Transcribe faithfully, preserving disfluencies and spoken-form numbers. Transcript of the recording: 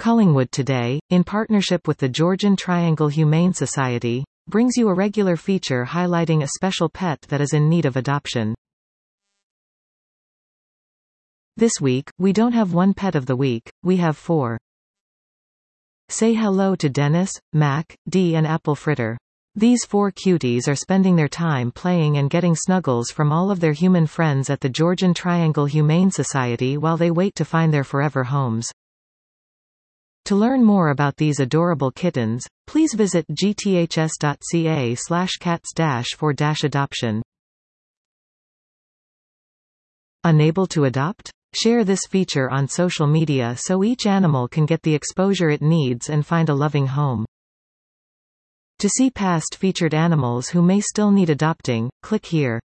Collingwood Today, in partnership with the Georgian Triangle Humane Society, brings you a regular feature highlighting a special pet that is in need of adoption. This week, we don't have one pet of the week, we have four. Say hello to Dennis, Mac, Dee and Apple Fritter. These four cuties are spending their time playing and getting snuggles from all of their human friends at the Georgian Triangle Humane Society while they wait to find their forever homes. To learn more about these adorable kittens, please visit g t h s dot c a slash cats dash for dash adoption. Unable to adopt? Share this feature on social media so each animal can get the exposure it needs and find a loving home. To see past featured animals who may still need adopting, click here.